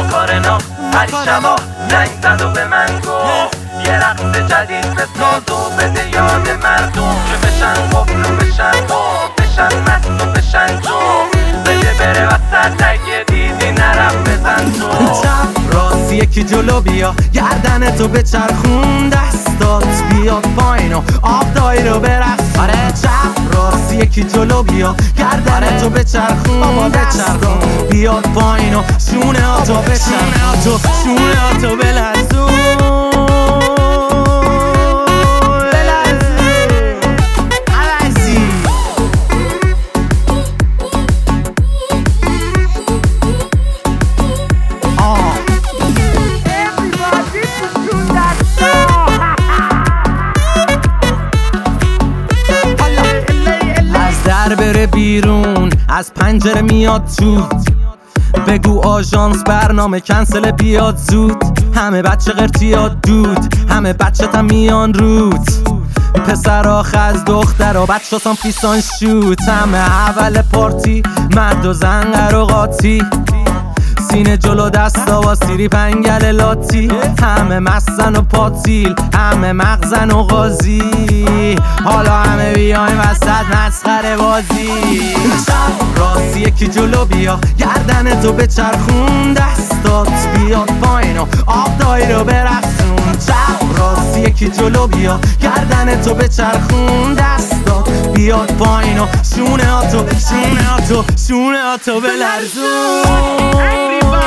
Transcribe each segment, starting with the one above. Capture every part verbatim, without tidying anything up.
ماکارنا هر شبا زنگ زد و به من گفت یه رقص جدید بساز و بده یاد مردم که بشن قفل و بشن قفل بشن مست و بشن جو بده بره وسط اگه دیدی نرم بزن تو چپ راست یکی جلو بیا گردن تو بچرخون دستات بیاد پایین و آب دایی رو برقص آره چپ راست یکی جلو بیا گردن تو بچرخون بچرخون بیاد پایین و شونه ها تو بچرخون شونه ها تو بلرزون بره بیرون از پنجره میاد تو بگو آژانس برنامه کنسل بیاد زود همه بچه قرتیاد دود همه بچه تا میان روت پسر آخ از دختر و بچه سان فیسان شوت همه اول پارتی مرد و زن قراقاتی سینه جلو دستا و سیری پنگل لاتی همه مستن و پاتیل همه مغزن و غازی حالا همه بیایم وسط مسخره بازی چپ راست یکی جلو بیا گردن تو بچرخون دستات بیاد پایین و آب دایی رو برقصون چپ راست یکی جلو بیا گردن تو بچرخون دستات بیاد پایین و شونه ها تو شونه ها تو شونه ها تو بلرزون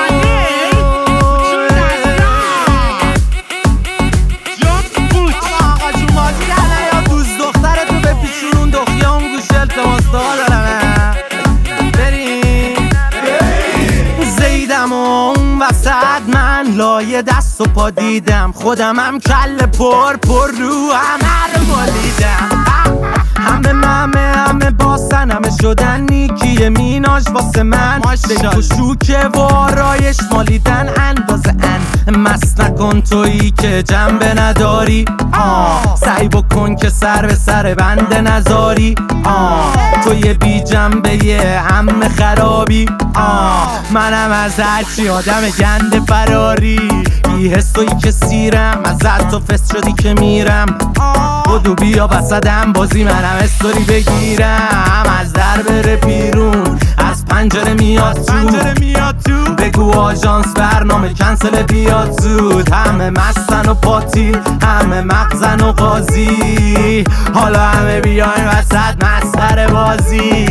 وسط لایه دست و پا دیدم خودم هم کل پر پر رو همه رو مالیدم همه همه همه باسن همه شدن نیکی میناش واسه من بگو شوکه و آرایش مالیدن اندازه ان مست نکن تویی که جنبه نداری آه سعی بکن که سر به سر بنده نزاری آه تو یه بی جنبه یه همه خرابی آه منم از هرچی آدم گنده فراری بی حسوی که سیرم ازت تو فست شدی که میرم بدو بیا وسطم بازی منم استوری بگیرم از در بره بیرون از پنجره میاد تو بگو آژانس برنامه کنسل بیاد زود همه مستن و پاتی همه مغزن و غازی حالا همه بیاین وسط مسخره بازی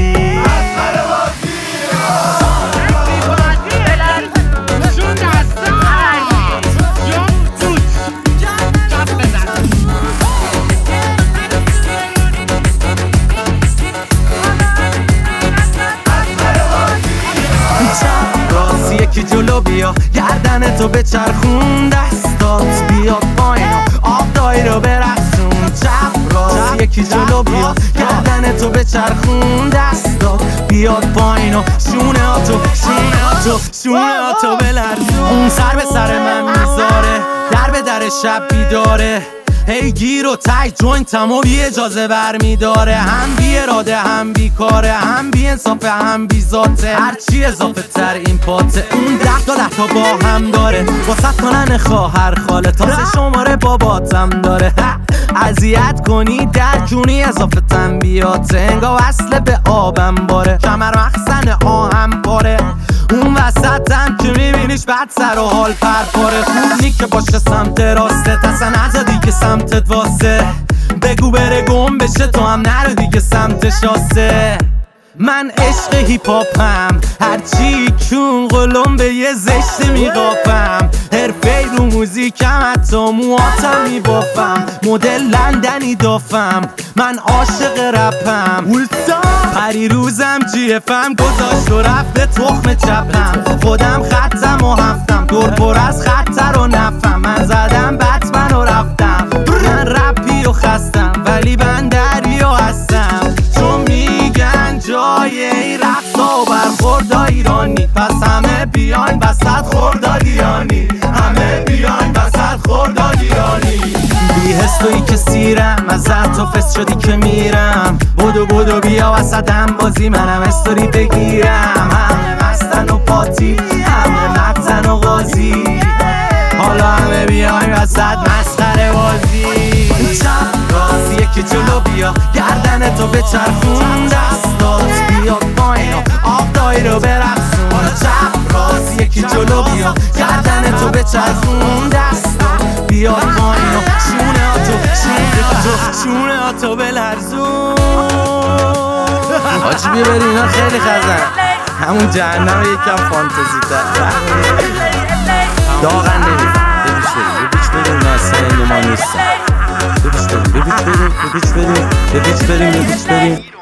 یکی جلو بیا گردن تو بچرخون دستات بیاد پایین و آب دایی رو برقصون چپ راست یکی جلو بیا گردن تو بچرخون دستات بیاد پایین و شونه ها تو شونه ها تو شونه ها تو بلرزون اون سر به سر من میذاره در به در شب بیداره هی گیر و تای جوینتم و بی اجازه برمیداره هم بی اراده هم بی کاره هم بی انصافه هم بی ذاته هرچی اضافه تر این پاته اون ده تا ده تا با هم داره واسه کنن خواهر خاله تازه شماره باباتم داره اذیت کنی در جونی اضافه تنبیاته انگا وصله به آبم باره کمر مخزن آهم پاره اون وسطم که میبینیش بعد سر و حال پرپاره خوب نی که باشه سمت راسته تسا نزا دیگه سمتت واسه بگو بره گم بشه تو هم نرو دیگه سمت شاسه من عشق هیپ هاپم هرچی کون قلم به یه زشت میقاپم حرفه رو موزیکم حتی مواتم میبافم مدل لندنی دافم من عاشق رپم پری روزم جی افم گذاشت و رفت به تخم چپم خودم خطم و هفتم دور پر از خطر و نفم من زدم بتمن و رفتم من رپی و خستم ولی من دریا هستم چون میگن جای این رقصا و برخوردا ایرانی پس همه بیاین وسط خوردادیانی همه بیاین وسط خوردادیانی بی حس تویی که سیرم ازت تو فست شدی که میرم بدو بدو بیا وسطم بازی منم استوری بگیرم همه مستن و پاتی همه مغزن و غازی تو بچرخون دستات بیاد پایین آب دایره برقصون چپ راست یکی جلو بیا گردن تو بچرخون دستات بیاد پایین شونه ها تو شونه ها تو شونه ها تو بلرزون آجی بیا بریم اینا خیلی خزن همون جهنم یکم فانتزی تر داغن نمیفهم ببیچ بریم ببیچ بریم اینا اصلا ما نیستن ببیچ بریم ببیچ بریم ببیچ بریم ببیچ بریم ببیچ بریم